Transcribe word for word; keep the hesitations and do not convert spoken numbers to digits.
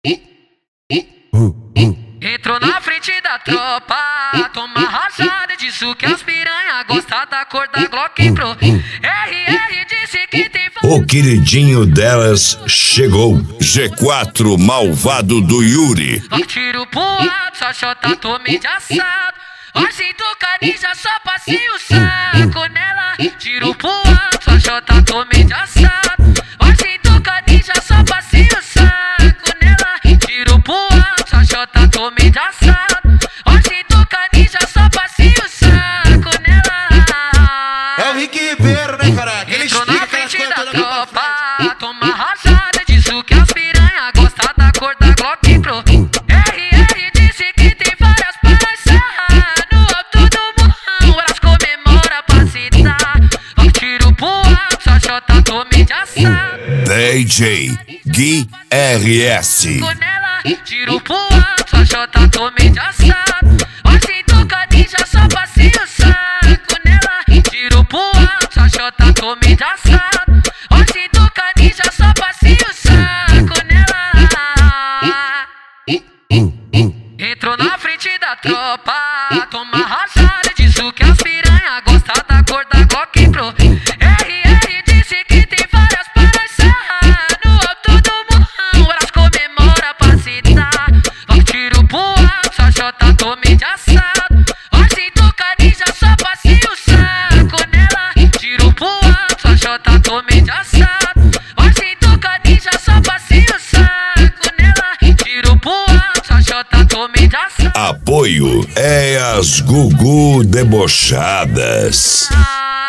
Entrou na frente da tropa, toma rajada, disse que as piranha gosta da cor da Glock Pro. R R disse que tem... O queridinho delas chegou. G quatro malvado do Yuri. Vai tiro pro alto, só chota tome de assado. Vai sem tocar ninja, só passei o saco nela. Tiro pro alto, só chota tome de assado. Vai sem tocar ninja, só passei o saco nela. Tiro pro alto, só chota tome de assado. Vai sem tocar ninja, só passei o saco nela. É o Rick Ribeiro, né, cara? Entrou na frente da tropa, toma rajada, disse que as piranha gosta da cor da Glock Pro. R R disse que tem várias parças no alto do morrão, elas comemora pra citar. Vai tiro pro alto, só chota tome de assado. D J Gui R S. Tiro pro alto, só chota tome de assado. Vai sem tocar ninja, só passei o saco nela. Tiro pro alto, só chota tome de assado. Vai sem tocar ninja, só passei o saco nela. Entrou na frente da tropa, toma rajada, disse que as piranha gosta da cor da Glock Pro. R R disse que tem várias parças no alto do morrão, elas comemora pra citar. Vai tiro pro alto, só chota tome de assado. Vai sem tocar ninja, só passei o saco nela. Tiro pro alto, só chota tome de assado. Vai sem tocar ninja, só passei o saco nela. Tiro pro alto, só chota tome de assado. Apoio é as Gugu Debochadas. Ah.